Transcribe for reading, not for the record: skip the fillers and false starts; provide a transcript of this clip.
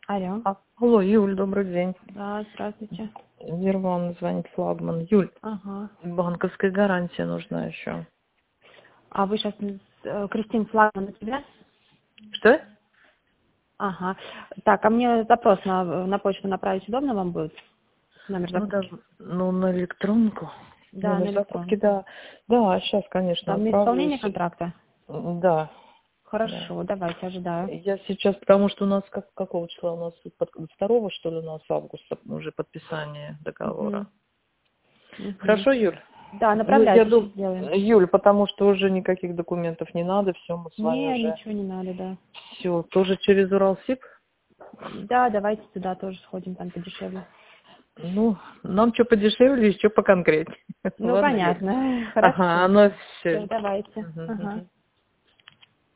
Алло. Алло, Юль, добрый день. Да, здравствуйте. Зерван звонит, флагман. Юль, Ага. банковская гарантия нужна еще. А вы сейчас Кристин Флагман на тебя? Что? Ага. Так, а мне запрос на почту направить удобно вам будет? Номер Ну да, закупки? на электронку. Да, на Номер закупки, электронку. да. Да, сейчас, конечно, Там на отправлю. исполнение контракта? Да, да. Хорошо, давайте, ожидаю. Я сейчас, потому что у нас какого числа у нас 2 что ли у нас августа уже подписание договора. Угу. Угу. Хорошо, Юль? Да, Ну, я направляйте, сейчас думаю, сделаем. Юль, потому что уже никаких документов не надо, все, мы с вами Не, уже. ничего не надо, да. Все, тоже через Уралсиб? Да, давайте туда тоже сходим, там подешевле. Ну, нам что подешевле, что поконкретнее. Ну, Ладно, Юль? понятно. Ага, Хорошо. оно Все, все. давайте. Ага.